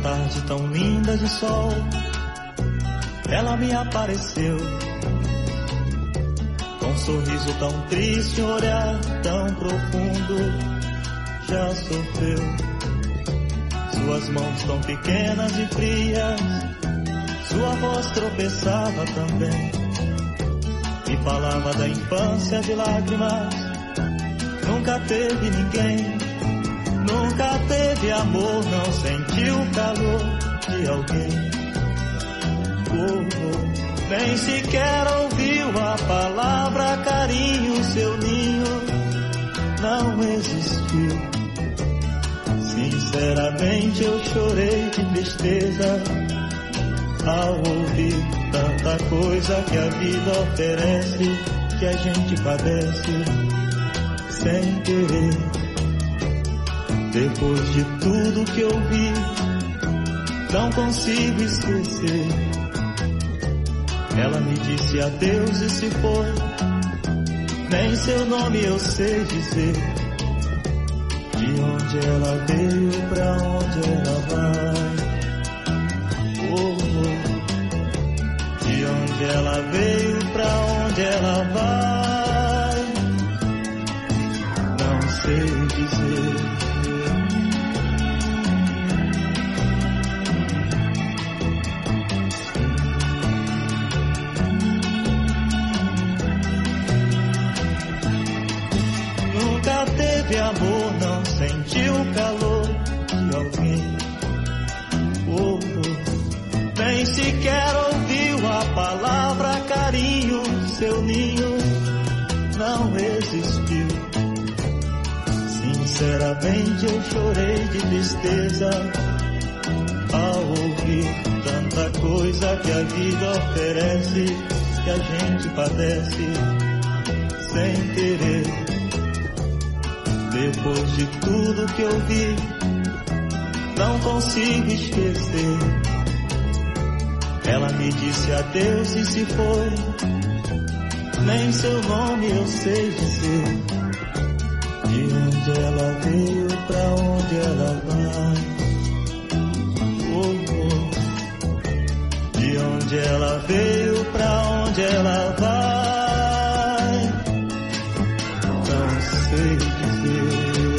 tarde tão linda de sol, ela me apareceu, com um sorriso tão triste, um olhar tão profundo. Já sofreu, suas mãos tão pequenas e frias, sua voz tropeçava também, e falava da infância de lágrimas. Nunca teve ninguém, nunca teve amor, não sentiu o calor de alguém. Nem sequer ouviu a palavra carinho, seu ninho não existiu. Sinceramente eu chorei de tristeza ao ouvir tanta coisa que a vida oferece, que a gente padece sem querer. Depois de tudo que eu vi, não consigo esquecer. Ela me disse adeus e se foi, nem seu nome eu sei dizer. De onde ela veio, pra onde ela vai? De onde ela veio, pra onde ela vai? Não sei dizer. Nunca teve amor, não sentiu o calor de alguém. Nem sequer ouviu a palavra carinho, seu ninho não existiu. Sinceramente eu chorei de tristeza ao ouvir tanta coisa que a vida oferece, que a gente padece sem querer. Depois de tudo que eu vi, não consigo esquecer. Ela me disse adeus e se foi, nem seu nome eu sei dizer. De onde ela veio, pra onde ela vai? De onde ela veio, pra onde ela vai? Não sei dizer.